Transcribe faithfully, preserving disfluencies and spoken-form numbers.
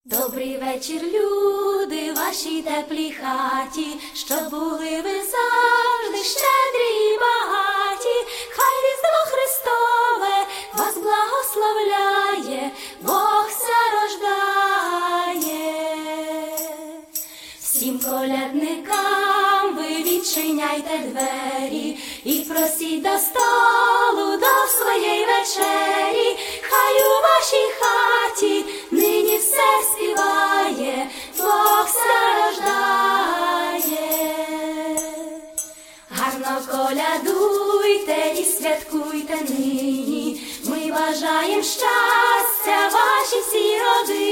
Добрий вечір, люди, вашій теплій хаті, щоб були ви завжди щедрі і багаті. Хай Різдво Христове вас благословляє, Бог ся рождає. Всім колядникам ви відчиняйте двері і просіть до столу, до своєї вечері. Хай у вашій хаті нині все співає, Бог ся рождає. Гарно колядуйте і святкуйте нині, ми бажаєм щастя вашій всій родині.